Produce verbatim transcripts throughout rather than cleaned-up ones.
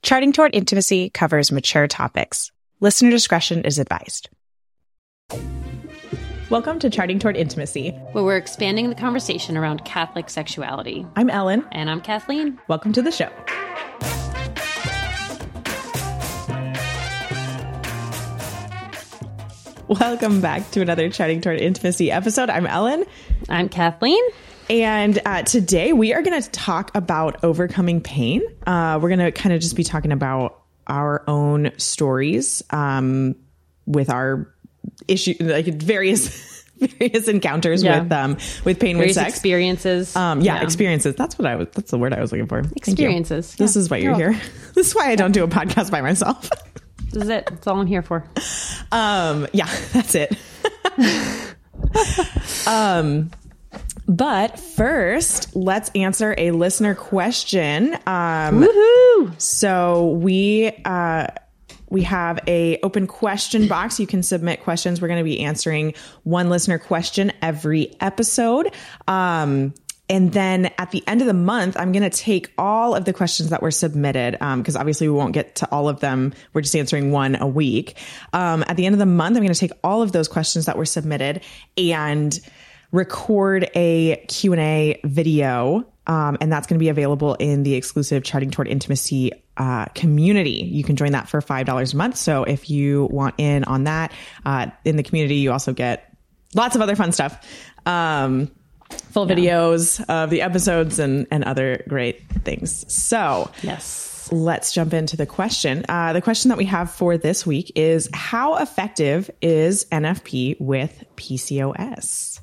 Charting Toward Intimacy covers mature topics. Listener discretion is advised. Welcome to Charting Toward Intimacy, where we're expanding the conversation around Catholic sexuality. I'm Ellen. And I'm Kathleen. Welcome to the show. Welcome back to another Charting Toward Intimacy episode. I'm Ellen. I'm Kathleen. And uh, today we are going to talk about overcoming pain. Uh, we're going to kind of just be talking about our own stories um, with our issue, like various various encounters yeah. with um with pain various with sex experiences. Um, yeah, yeah, experiences. That's what I was. That's the word I was looking for. Experiences. Yeah. This is why you're here. This is why I don't do a podcast by myself. This is it. That's all I'm here for. Um, yeah, that's it. um. But first, let's answer a listener question. Um, Woohoo! So we uh, we have a open question box. You can submit questions. We're going to be answering one listener question every episode. Um, and then at the end of the month, I'm going to take all of the questions that were submitted because um, obviously we won't get to all of them. We're just answering one a week. Um, at the end of the month, I'm going to take all of those questions that were submitted and record a Q and A video, um, and that's going to be available in the exclusive Charting Toward Intimacy uh, community. You can join that for five dollars a month. So if you want in on that, uh, in the community, you also get lots of other fun stuff, um, full yeah. videos of the episodes and, and other great things. So yes, let's jump into the question. Uh, the question that we have for this week is, how effective is N F P with P C O S?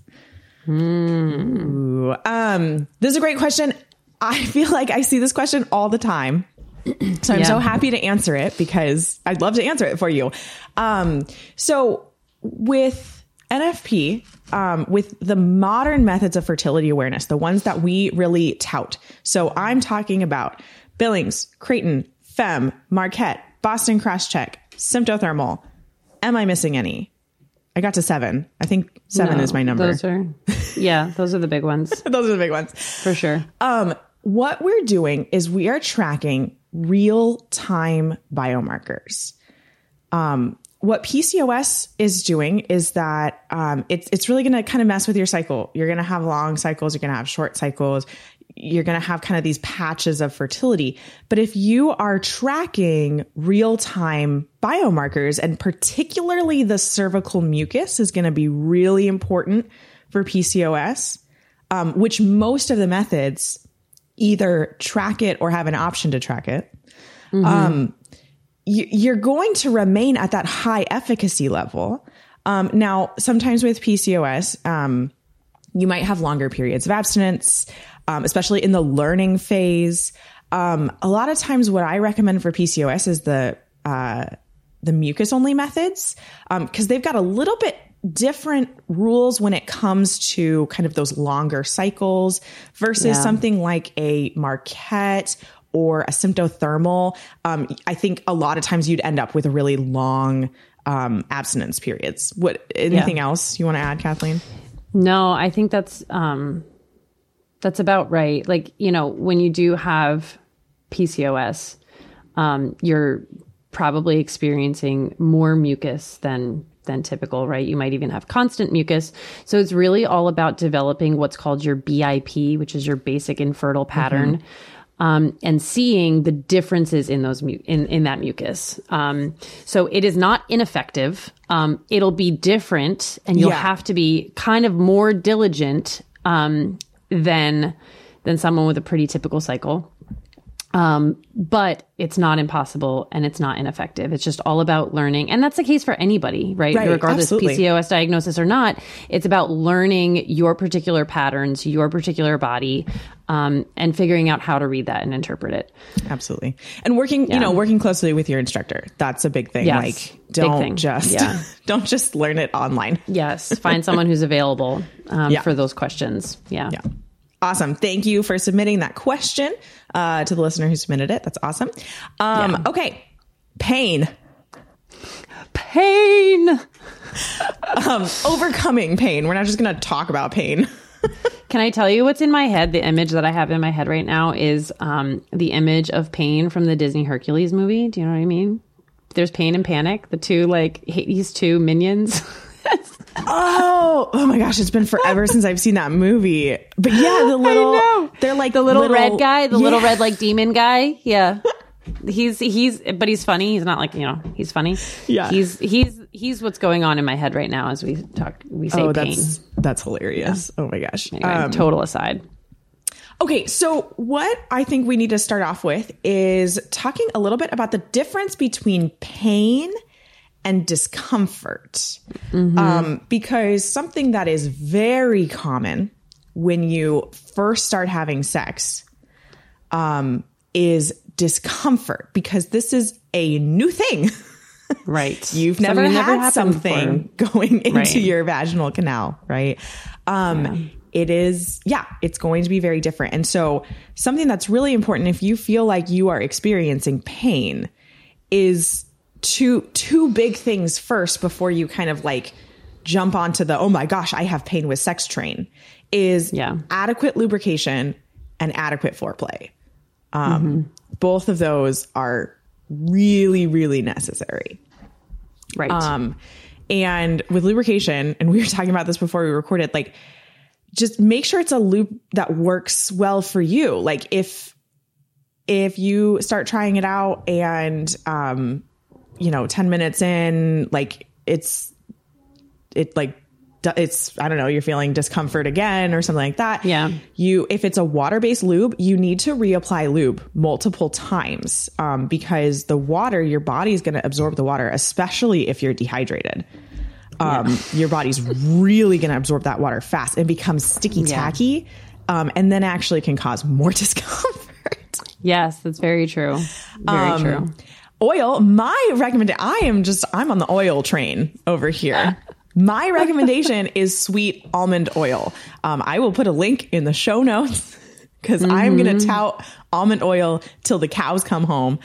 Mm. Ooh, um, this is a great question. I feel like I see this question all the time. So I'm yeah. so happy to answer it because I'd love to answer it for you. Um, so with N F P, um, with the modern methods of fertility awareness, the ones that we really tout. So I'm talking about Billings, Creighton, Fem, Marquette, Boston Crosscheck, Symptothermal. Am I missing any? I got to seven. I think seven no, is my number. Those are, yeah, those are the big ones. Those are the big ones. For sure. Um, what we're doing is we are tracking real-time biomarkers. Um, what P C O S is doing is that um, it's it's really going to kind of mess with your cycle. You're going to have long cycles. You're going to have short cycles. You're going to have kind of these patches of fertility. But if you are tracking real-time biomarkers, and particularly the cervical mucus is going to be really important for P C O S, um, which most of the methods either track it or have an option to track it. Mm-hmm. Um, you, you're going to remain at that high efficacy level. Um, now, sometimes with P C O S, um, you might have longer periods of abstinence, um, especially in the learning phase. Um, a lot of times what I recommend for P C O S is the, uh, the mucus only methods, um, cause they've got a little bit different rules when it comes to kind of those longer cycles versus yeah. something like a Marquette or a Symptothermal. Um, I think a lot of times you'd end up with a really long, um, abstinence periods. What, anything yeah. else you want to add, Kathleen? No, I think that's, um, that's about right. Like, you know, when you do have P C O S, um, you're probably experiencing more mucus than, than typical, right? You might even have constant mucus. So it's really all about developing what's called your B I P, which is your basic infertile pattern. Mm-hmm. Um, and seeing the differences in those mu- in, in that mucus. Um, so it is not ineffective. Um, it'll be different, and you'll yeah. have to be kind of more diligent um, than than someone with a pretty typical cycle. Um, but it's not impossible, and it's not ineffective. It's just all about learning. And that's the case for anybody, right? right Regardless absolutely. P C O S diagnosis or not, it's about learning your particular patterns, your particular body, um, and figuring out how to read that and interpret it. Absolutely. And working, yeah. you know, working closely with your instructor. That's a big thing. Yes. Like, don't thing. just, yeah. don't just learn it online. Yes. Find someone who's available, um, yeah. for those questions. Yeah. Yeah. Awesome. Thank you for submitting that question uh, to the listener who submitted it. That's awesome. Um, yeah. Okay. Pain. Pain. um, overcoming pain. We're not just going to talk about pain. Can I tell you what's in my head? The image that I have in my head right now is um, the image of Pain from the Disney Hercules movie. Do you know what I mean? There's Pain and Panic, the two like Hades two minions. Oh, oh my gosh, it's been forever since I've seen that movie. But yeah, the little, they're like the little, little red guy, the yeah. little red like demon guy. Yeah. He's, he's, but he's funny. He's not like, you know, he's funny. Yeah. He's, he's, he's what's going on in my head right now as we talk, we say oh, Pain. That's, that's hilarious. Yeah. Oh my gosh. Anyway, um, total aside. Okay, so what I think we need to start off with is talking a little bit about the difference between pain and discomfort. Mm-hmm. Um, because something that is very common when you first start having sex um, is discomfort, because this is a new thing. Right. You've never something had never something before. going into right. your vaginal canal, right? Um, yeah. It is, yeah, it's going to be very different. And so something that's really important if you feel like you are experiencing pain is two, two big things first before you kind of like jump onto the, oh my gosh, I have pain with sex train, is yeah. adequate lubrication and adequate foreplay. Um, mm-hmm. Both of those are really, really necessary. Right. Um, and with lubrication, and we were talking about this before we recorded, like, just make sure it's a lube that works well for you. Like if, if you start trying it out and, um, you know, ten minutes in, like it's, it like, it's, I don't know, you're feeling discomfort again or something like that. Yeah. You, if it's a water-based lube, you need to reapply lube multiple times, um, because the water, your body is going to absorb the water, especially if you're dehydrated. Um, yeah. Your body's really going to absorb that water fast and become sticky tacky. Yeah. Um, and then actually can cause more discomfort. Yes, that's very true. Very um, true. Oil, my recommendation, I am just, I'm on the oil train over here. My recommendation is sweet almond oil. Um, I will put a link in the show notes because mm-hmm. I'm going to tout almond oil till the cows come home.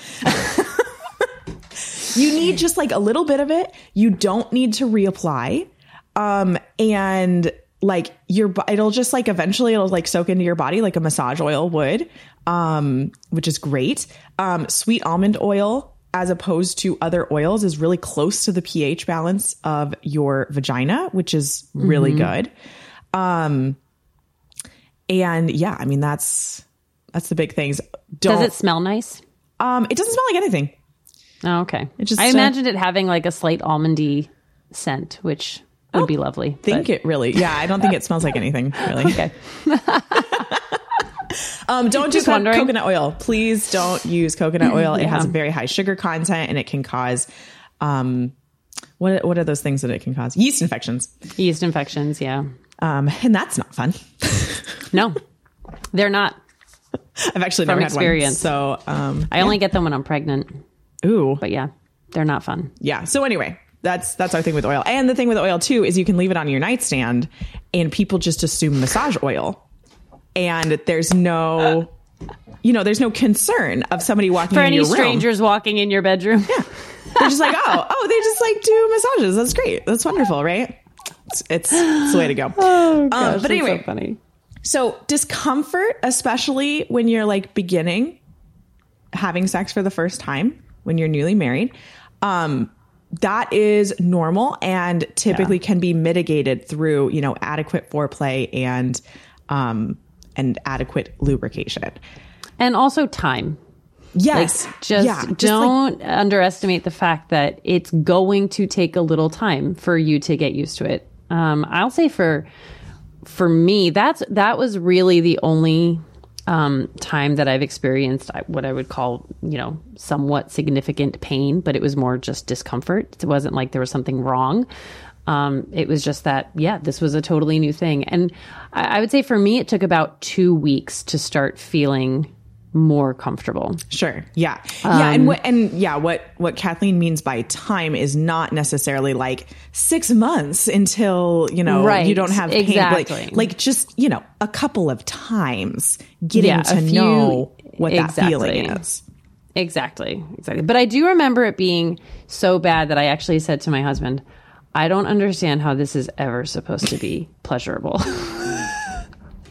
You need just like a little bit of it. You don't need to reapply. Um, and like your, it'll just like eventually it'll like soak into your body like a massage oil would, um, which is great. Um, sweet almond oil, as opposed to other oils, is really close to the pH balance of your vagina, which is really mm-hmm. good. Um, and yeah, I mean, that's, that's the big things. Don't, Does it smell nice? Um, it doesn't smell like anything. Oh, okay. It just, I imagined uh, it having like a slight almondy scent, which would be lovely. I think but. it really, yeah, I don't think it smells like anything really. Okay. um, don't do co- coconut oil. Please don't use coconut oil. Yeah. It has a very high sugar content and it can cause, um, what, what are those things that it can cause? Yeast infections. Yeast infections. Yeah. Um, and that's not fun. No, they're not. I've actually From never experience. had one. So, um, I only yeah. get them when I'm pregnant. Ooh. But yeah, they're not fun. Yeah. So anyway, that's, that's our thing with oil. And the thing with oil too, is you can leave it on your nightstand and people just assume massage oil. And there's no, you know, there's no concern of somebody walking For in any your room. strangers walking in your bedroom. Yeah. They're just like, oh, oh, they just like do massages. That's great. That's wonderful. Right. It's, it's, it's the way to go. Oh, gosh, um, but anyway, so funny. So discomfort, especially when you're like beginning having sex for the first time, when you're newly married, um, that is normal and typically yeah. can be mitigated through, you know, adequate foreplay and, um, and adequate lubrication. And also time. Yes. Like, just, yeah, just don't like, underestimate the fact that it's going to take a little time for you to get used to it. Um, I'll say for, for me, that's, that was really the only, um, time that I've experienced what I would call, you know, somewhat significant pain, but it was more just discomfort. It wasn't like there was something wrong. Um, it was just that, yeah, this was a totally new thing. And I, I would say for me, it took about two weeks to start feeling more comfortable. Sure. Yeah. Um, yeah. And what, and yeah, what, what Kathleen means by time is not necessarily like six months until, you know, right, you don't have pain. exactly. Like, like just, you know, a couple of times getting yeah, to few, know what exactly. that feeling is. Exactly. Exactly. But I do remember it being so bad that I actually said to my husband, I don't understand how this is ever supposed to be pleasurable.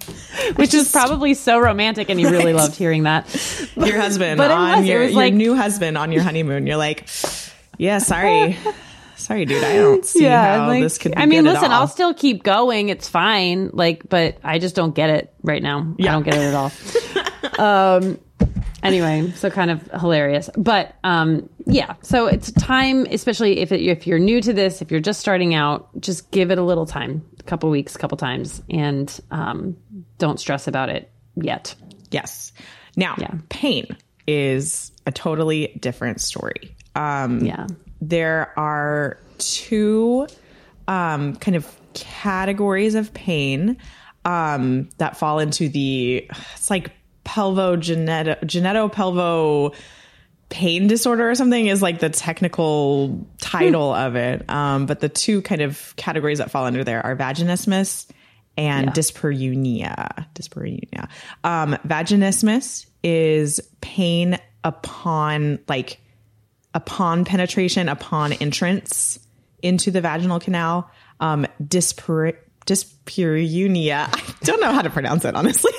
which is probably so romantic, and you really loved hearing that. Your husband But it on was- it your, was your like- new husband on your honeymoon. You're like, yeah, sorry. Sorry, dude. I don't see Yeah, how like, this could be I mean, good at listen, all. I'll still keep going. It's fine. Like, but I just don't get it right now. Yeah. I don't get it at all. um, anyway, so kind of hilarious. But um, yeah, so it's time, especially if it, if you're new to this, if you're just starting out, just give it a little time, a couple weeks, a couple times, and um, don't stress about it yet. Yes. Now, Yeah. pain is a totally different story. Um, Yeah. There are two um, kind of categories of pain um, that fall into the, it's like pelvogeneto, genetopelvo pain disorder or something is like the technical title of it. Um, but the two kind of categories that fall under there are vaginismus and Yeah. dyspareunia. Dyspareunia. Um, vaginismus is pain upon like upon penetration, upon entrance into the vaginal canal. Um, dyspar- dyspareunia, I don't know how to pronounce it, honestly.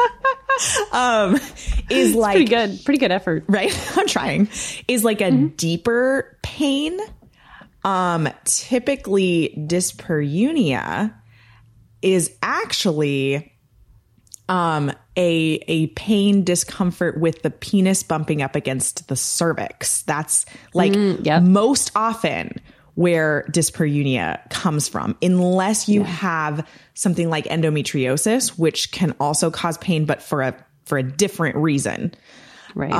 um, is like Pretty good. Pretty good effort. right? I'm trying. Is like a Mm-hmm. deeper pain. Um, typically, dyspareunia is actually um, a a pain discomfort with the penis bumping up against the cervix. That's like Mm, yep. most often where dyspareunia comes from, unless you have something like endometriosis, which can also cause pain, but for a for a different reason. Right.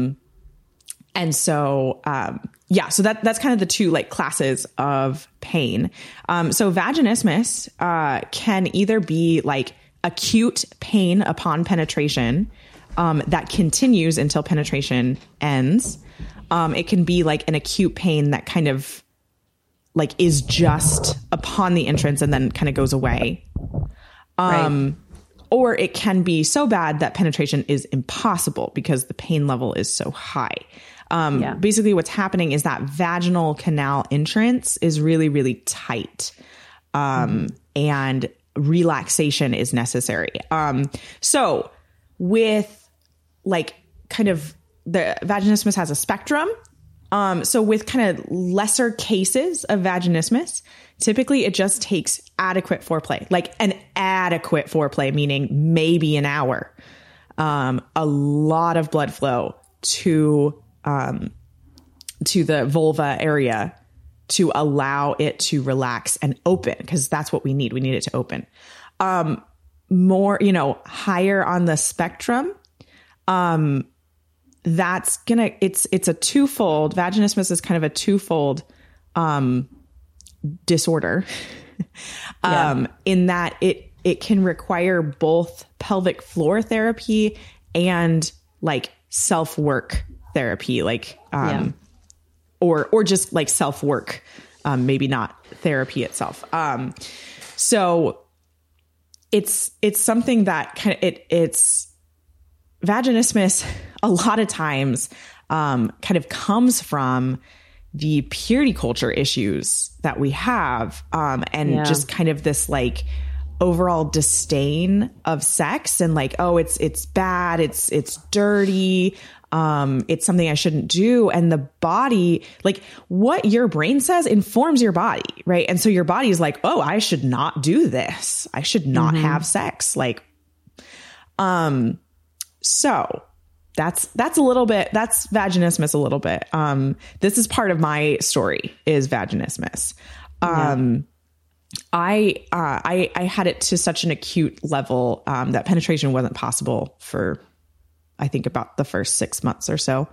And so, um, yeah, so that that's kind of the two like classes of pain. Um, so vaginismus uh, can either be like acute pain upon penetration um, that continues until penetration ends. Um, it can be like an acute pain that kind of like is just upon the entrance and then kind of goes away. right. Or it can be so bad that penetration is impossible because the pain level is so high. Um, Yeah. Basically, what's happening is that vaginal canal entrance is really, really tight. Um, and relaxation is necessary. Um, so with like kind of the vaginismus has a spectrum. Um, so with kind of lesser cases of vaginismus, typically it just takes adequate foreplay, like an adequate foreplay, meaning maybe an hour, um, a lot of blood flow to, um, to the vulva area to allow it to relax and open, because that's what we need. We need it to open. Um, more, you know, higher on the spectrum, um, that's gonna, it's, it's a twofold. Vaginismus is kind of a twofold, um, disorder, um, Yeah. in that it, it can require both pelvic floor therapy and like self work therapy, like, um, Yeah. or, or just like self work, um, maybe not therapy itself. Um, so it's, it's something that kind of, it, it's, vaginismus a lot of times um, kind of comes from the purity culture issues that we have, um, and Yeah. just kind of this like overall disdain of sex and like, oh, it's it's bad, it's it's dirty, um, it's something I shouldn't do, and the body, like what your brain says informs your body, right? And so your body is like, oh, I should not do this, I should not have sex, like, um. So that's, that's a little bit, that's vaginismus a little bit. Um, this is part of my story is vaginismus. Um, yeah. I, uh, I, I had it to such an acute level, um, that penetration wasn't possible for, I think about the first six months or so.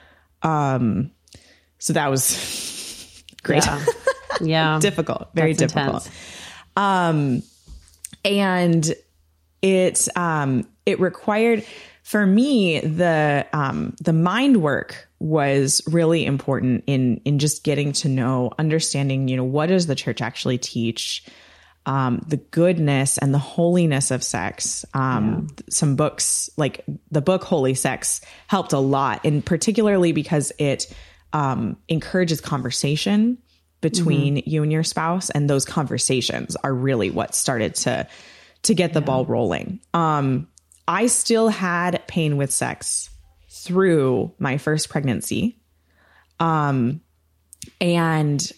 Um, so that was great. Yeah. Yeah. Difficult, very That's difficult. intense. Um, and it, um, it required, for me, the um, the mind work was really important in in just getting to know, understanding, you know, what does the church actually teach, um, the goodness and the holiness of sex. Um, yeah. Some books, like the book Holy Sex, helped a lot, and particularly because it um, encourages conversation between mm-hmm. you and your spouse, and those conversations are really what started to to get the yeah. ball rolling. Um, I still had pain with sex through my first pregnancy. Um, and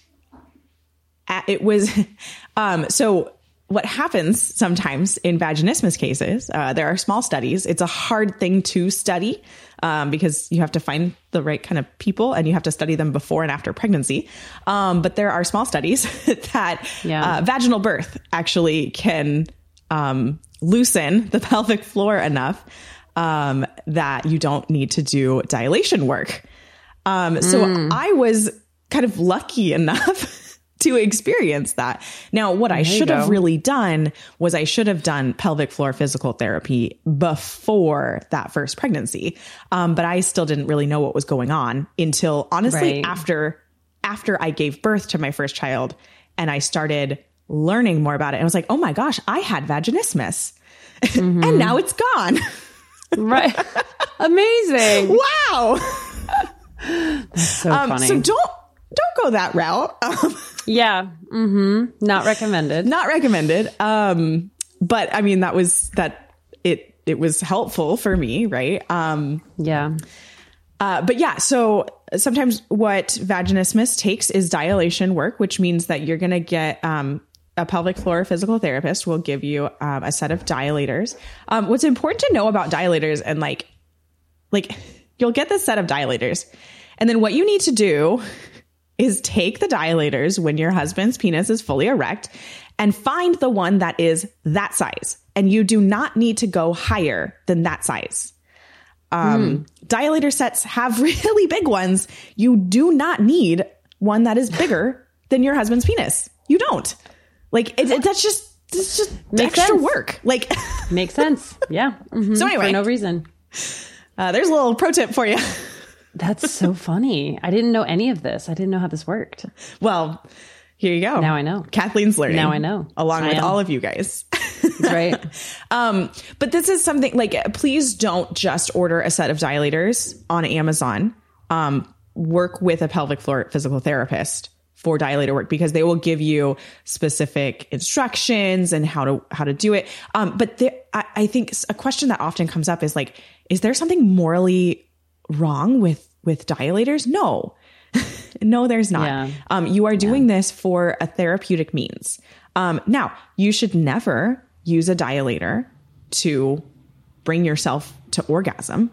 it was, um, so what happens sometimes in vaginismus cases, uh, there are small studies. It's a hard thing to study, um, because you have to find the right kind of people and you have to study them before and after pregnancy. Um, but there are small studies that yeah. uh, vaginal birth actually can, um, loosen the pelvic floor enough, um, that you don't need to do dilation work. Um, so mm. I was kind of lucky enough to experience that. Now, what I should have really done was I should have done pelvic floor physical therapy before that first pregnancy. Um, but I still didn't really know what was going on until honestly right. after, after I gave birth to my first child and I started learning more about it. And I was like, oh my gosh, I had vaginismus mm-hmm. and now it's gone. Right. Amazing. Wow. That's so um, funny. So don't, don't go that route. Um, yeah. Mm-hmm. Not recommended. Not recommended. Um, but I mean, that was that it, it was helpful for me. Right. Um, yeah. Uh, but yeah, so sometimes what vaginismus takes is dilation work, which means that you're going to get, um, a pelvic floor physical therapist will give you um, a set of dilators. Um, what's important to know about dilators and like, like you'll get this set of dilators and then what you need to do is take the dilators when your husband's penis is fully erect and find the one that is that size. And you do not need to go higher than that size. Um, mm. Dilator sets have really big ones. You do not need one that is bigger than your husband's penis. You don't. Like, it, it, that's just, it's just Makes extra sense. work. Like, makes sense. Yeah. Mm-hmm. So anyway, for no reason. Uh, there's a little pro tip for you. That's so funny. I didn't know any of this. I didn't know how this worked. Well, here you go. Now I know. Kathleen's learning. Now I know. Along I with am. all of you guys. That's right. um, but this is something like, please don't just order a set of dilators on Amazon. Um, work with a pelvic floor physical therapist for dilator work because they will give you specific instructions and how to, how to do it. Um, but there, I, I think a question that often comes up is like, is there something morally wrong with, with dilators? No, no, there's not. Yeah. Um, you are doing yeah. this for a therapeutic means. Um, now you should never use a dilator to bring yourself to orgasm.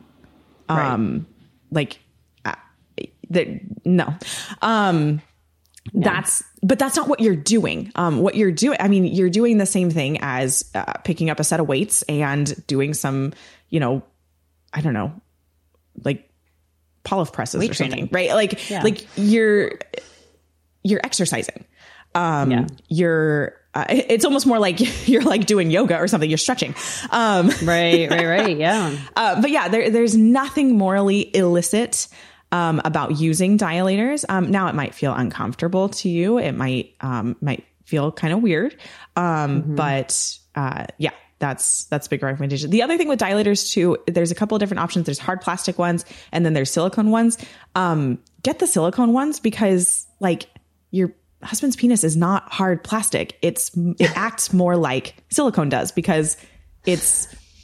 Um, right. like uh, that, no, um, Yeah. That's, but that's not what you're doing. Um, what you're doing, I mean, you're doing the same thing as uh, picking up a set of weights and doing some, you know, I don't know, like Polyf presses Weight or something, training. Right? Like, yeah. like you're, you're exercising. Um, yeah. you're, uh, it's almost more like you're like doing yoga or something. You're stretching. Um, right, right, right. Yeah. uh, but yeah, there, there's nothing morally illicit Um, about using dilators. Um, now it might feel uncomfortable to you. It might, um, might feel kind of weird. Um, mm-hmm. but, uh, yeah, that's, that's a big recommendation. The other thing with dilators too, there's a couple of different options. There's hard plastic ones and then there's silicone ones. Um, get the silicone ones because like your husband's penis is not hard plastic. It's, it acts more like silicone does because it's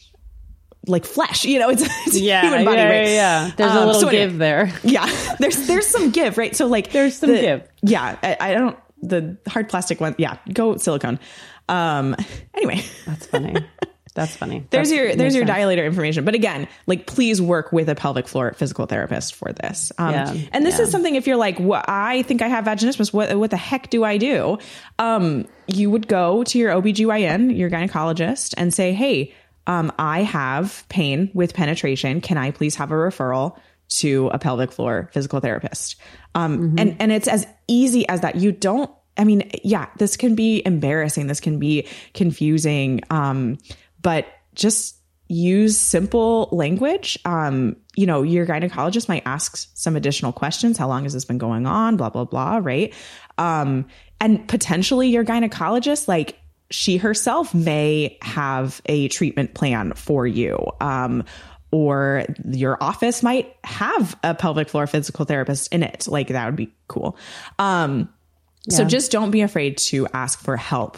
like flesh, you know, it's, it's yeah, human body, yeah, right? Yeah, yeah. There's um, a little so anyway, give there. Yeah. There's, there's some give, right? So like there's some the, give. Yeah. I, I don't, the hard plastic one. Yeah. Go silicone. Um, anyway, that's funny. That's funny. There's That's, your, there's your sense. dilator information. But again, like please work with a pelvic floor physical therapist for this. Um, yeah, and this yeah. is something, if you're like, what, I think I have vaginismus, what, what the heck do I do? Um, you would go to your O B G Y N, your gynecologist and say, hey, Um, I have pain with penetration. Can I please have a referral to a pelvic floor physical therapist? Um, mm-hmm. and, and it's as easy as that. You don't, I mean, yeah, this can be embarrassing. This can be confusing. Um, but just use simple language. Um, you know, your gynecologist might ask some additional questions. How long has this been going on? Blah, blah, blah. Right. Um, and potentially your gynecologist, like, she herself may have a treatment plan for you. Um, or your office might have a pelvic floor physical therapist in it. Like that would be cool. Um, yeah. So just don't be afraid to ask for help.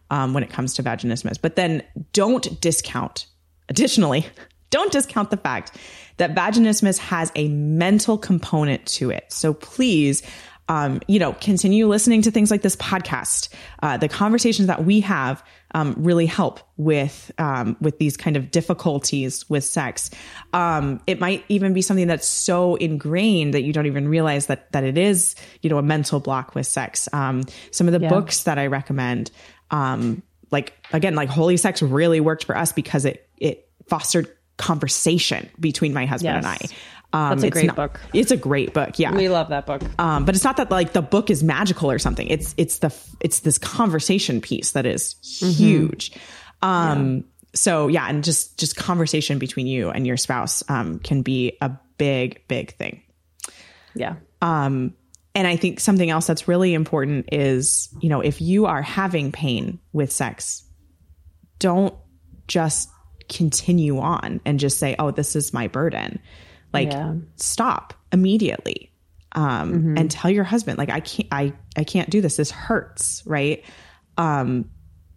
um, when it comes to vaginismus. But then don't discount, additionally, don't discount the fact that vaginismus has a mental component to it. So please, um, you know, continue listening to things like this podcast. Uh, the conversations that we have um, really help with um, with these kind of difficulties with sex. Um, it might even be something that's so ingrained that you don't even realize that that it is, you know, a mental block with sex. Um, some of the yeah. books that I recommend, um, like again, like Holy Sex really worked for us because it it fostered conversation between my husband yes. and I. Um, That's a great not, book. It's a great book. Yeah. We love that book. Um, but it's not that like the book is magical or something. It's, it's the, it's this conversation piece that is huge. Mm-hmm. Um, yeah. So yeah. And just, just conversation between you and your spouse, um, can be a big, big thing. Yeah. Um, and I think something else that's really important is, you know, if you are having pain with sex, don't just continue on and just say, oh, this is my burden. Like yeah. stop immediately. Um, mm-hmm. and tell your husband, like, I can't, I, I can't do this. This hurts. Right. Um,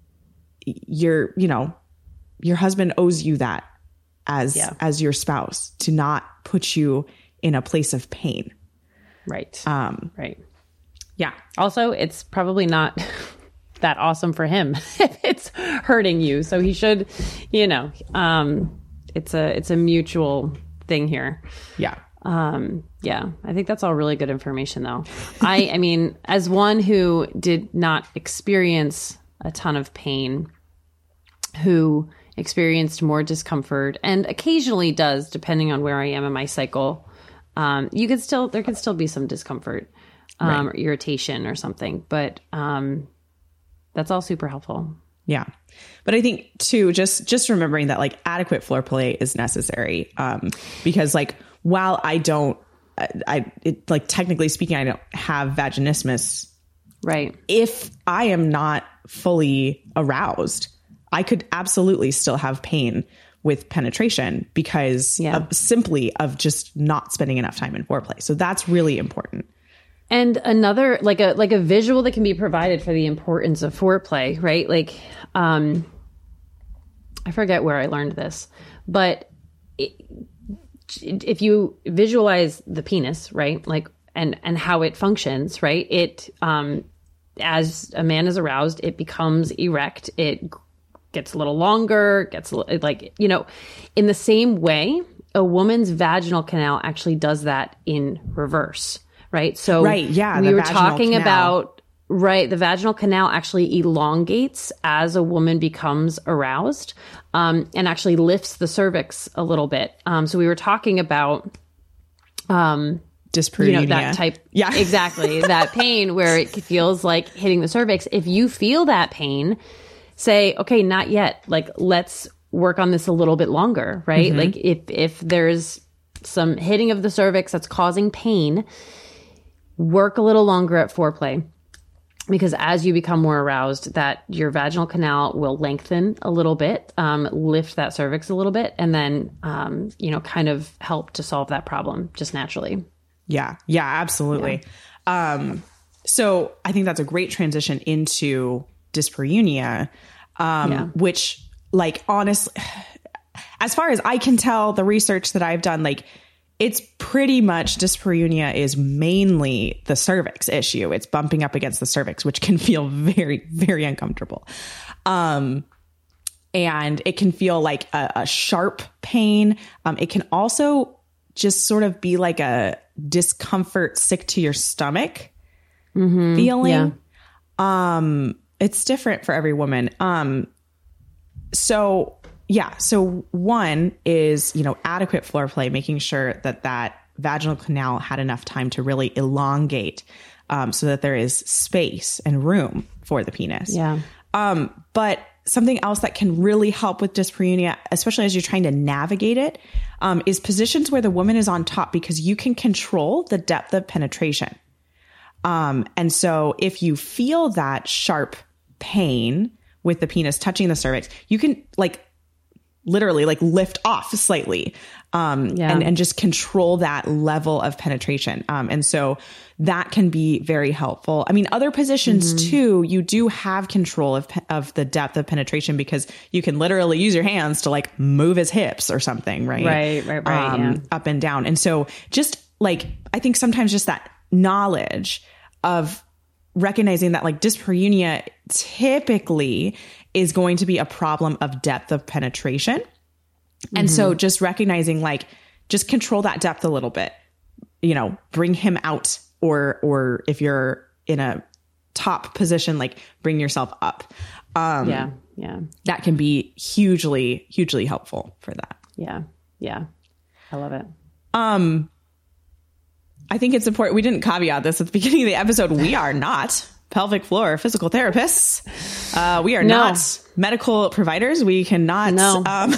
your, you know, your husband owes you that as, yeah. as your spouse to not put you in a place of pain. Right. Um, right. Yeah. Also, it's probably not that awesome for him if it's hurting you. So he should, you know, um, it's a, it's a mutual thing here. Yeah. Um, yeah, I think that's all really good information though. I, I mean, as one who did not experience a ton of pain, who experienced more discomfort and occasionally does, depending on where I am in my cycle, um, you could still, there could still be some discomfort, um, right. or irritation or something, but, um, that's all super helpful. Yeah. But I think too, just, just remembering that like adequate foreplay is necessary. Um, because like, while I don't, I, I it, like technically speaking, I don't have vaginismus. Right. If I am not fully aroused, I could absolutely still have pain with penetration because yeah. of, simply of just not spending enough time in foreplay. So that's really important. And another, like a, like a visual that can be provided for the importance of foreplay, right? Like, um, I forget where I learned this, but it, if you visualize the penis, right? Like, and, and how it functions, right? It, um, as a man is aroused, it becomes erect. It gets a little longer, gets like, you know, in the same way, a woman's vaginal canal actually does that in reverse. Right. So right, yeah, we were talking canal. about, right, the vaginal canal actually elongates as a woman becomes aroused, um, and actually lifts the cervix a little bit. Um, so we were talking about, um, dyspareunia. You know, that type. Yeah, exactly. That pain where it feels like hitting the cervix. If you feel that pain, say, okay, not yet. Like, let's work on this a little bit longer. Right. Mm-hmm. Like if, if there's some hitting of the cervix that's causing pain, work a little longer at foreplay, because as you become more aroused, that your vaginal canal will lengthen a little bit, um, lift that cervix a little bit, and then, um, you know, kind of help to solve that problem just naturally. Yeah. Yeah, absolutely. Yeah. Um, so I think that's a great transition into dyspareunia, um, yeah. which like, honestly, as far as I can tell, the research that I've done, like, it's pretty much dyspareunia is mainly the cervix issue. It's bumping up against the cervix, which can feel very, very uncomfortable. Um, and it can feel like a, a sharp pain. Um, it can also just sort of be like a discomfort, sick to your stomach mm-hmm. feeling. Yeah. Um, it's different for every woman. Um, so Yeah. So one is, you know, adequate foreplay, making sure that that vaginal canal had enough time to really elongate, um, so that there is space and room for the penis. Yeah. Um, but something else that can really help with dyspareunia, especially as you're trying to navigate it, um, is positions where the woman is on top, because you can control the depth of penetration. Um, and so if you feel that sharp pain with the penis touching the cervix, you can like, literally like lift off slightly, um, Yeah. and, and just control that level of penetration. Um, and so that can be very helpful. I mean, other positions mm-hmm. too, you do have control of, of the depth of penetration because you can literally use your hands to like move his hips or something, right? Right, right, right. Um, yeah. Up and down. And so just like, I think sometimes just that knowledge of recognizing that like dyspareunia typically is going to be a problem of depth of penetration. And mm-hmm. so just recognizing like, just control that depth a little bit, you know, bring him out, or, or if you're in a top position, like bring yourself up. Um, yeah. Yeah. That can be hugely, hugely helpful for that. Yeah. Yeah. I love it. Um, I think it's important. We didn't caveat this at the beginning of the episode. We are not pelvic floor physical therapists. Uh, we are no. not medical providers. We cannot, no. um,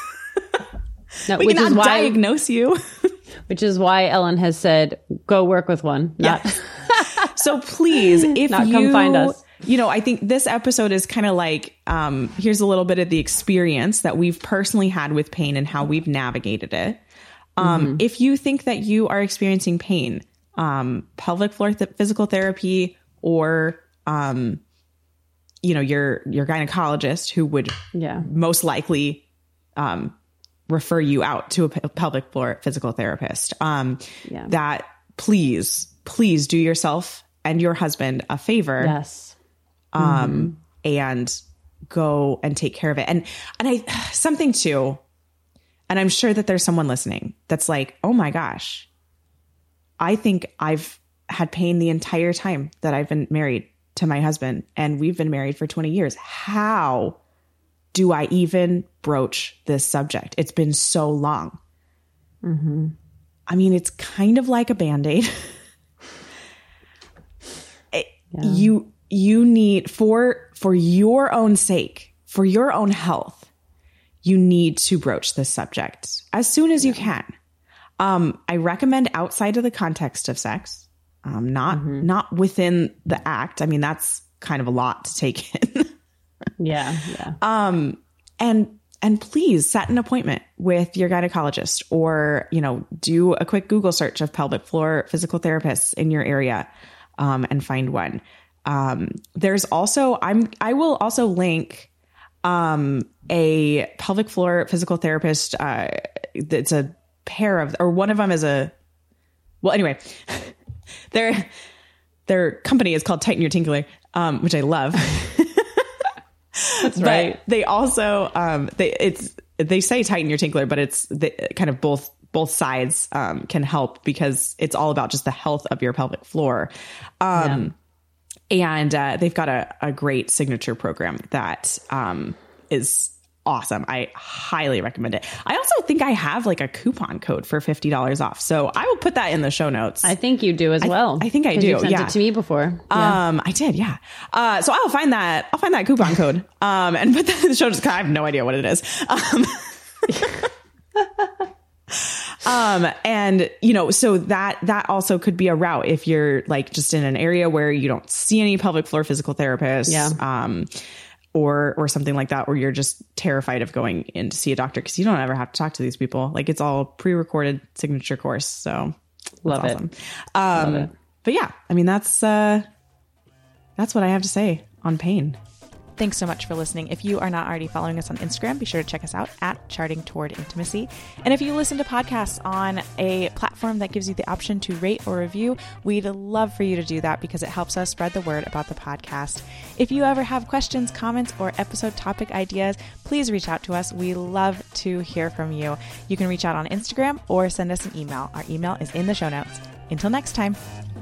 no, we which cannot is why, diagnose you. Which is why Ellen has said, go work with one. Not yeah. So please, if not you, come find us. You know, I think this episode is kind of like, um, here's a little bit of the experience that we've personally had with pain and how we've navigated it. Um, mm-hmm. If you think that you are experiencing pain, um, pelvic floor th- physical therapy, or, um, you know, your, your gynecologist who would yeah. most likely, um, refer you out to a p- pelvic floor physical therapist, um, yeah. that please, please do yourself and your husband a favor. Yes. Um, mm-hmm. and go and take care of it. And, and I, something too, and I'm sure that there's someone listening that's like, oh my gosh, I think I've had pain the entire time that I've been married to my husband, and we've been married for twenty years. How do I even broach this subject? It's been so long. Mm-hmm. I mean, it's kind of like a Band-Aid. it, yeah. You, you need for, for your own sake, for your own health, you need to broach this subject as soon as yeah. you can. Um, I recommend outside of the context of sex, um, not, mm-hmm. not within the act. I mean, that's kind of a lot to take in. yeah. Yeah. Um, and, and please set an appointment with your gynecologist, or, you know, do a quick Google search of pelvic floor physical therapists in your area, um, and find one. Um, there's also, I'm, I will also link, um, a pelvic floor physical therapist. Uh, it's a pair of, or one of them is a, well, anyway, their, their company is called Tighten Your Tinkler, um, which I love. That's right. But they also, um, they, it's, they say Tighten Your Tinkler, but it's the, kind of both, both sides, um, can help, because it's all about just the health of your pelvic floor. Um, yeah. And, uh, they've got a, a great signature program that, um, is awesome. I highly recommend it. I also think I have like a coupon code for fifty dollars off. So I will put that in the show notes. I think you do as well. I, I think I do. You sent yeah. it to me before. Yeah. Um, I did. Yeah. Uh, so I'll find that, I'll find that coupon code, um, and put that in the show notes. I have no idea what it is. Um, Um, and you know, so that, that also could be a route if you're like just in an area where you don't see any pelvic floor physical therapists, yeah. um, or, or something like that, or you're just terrified of going in to see a doctor, cause you don't ever have to talk to these people. Like, it's all pre-recorded signature course. So love it. Awesome. Um, love it. But yeah, I mean, that's, uh, that's what I have to say on pain. Thanks so much for listening. If you are not already following us on Instagram, be sure to check us out at Charting Toward Intimacy. And if you listen to podcasts on a platform that gives you the option to rate or review, we'd love for you to do that, because it helps us spread the word about the podcast. If you ever have questions, comments, or episode topic ideas, please reach out to us. We love to hear from you. You can reach out on Instagram or send us an email. Our email is in the show notes. Until next time.